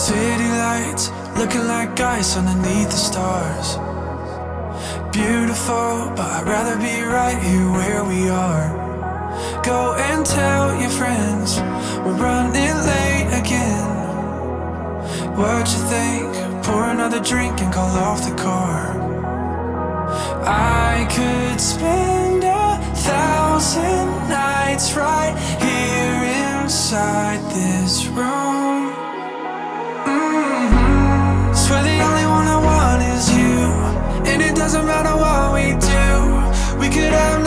City lights looking like ice underneath the stars. Beautiful, but I'd rather be right here where we are. Go and tell your friends we're running late again. What you think? Pour another drink and call off the car. I could spend 1,000 nights right here inside this room. Swear the only one I want is you, and it doesn't matter what we do. We could have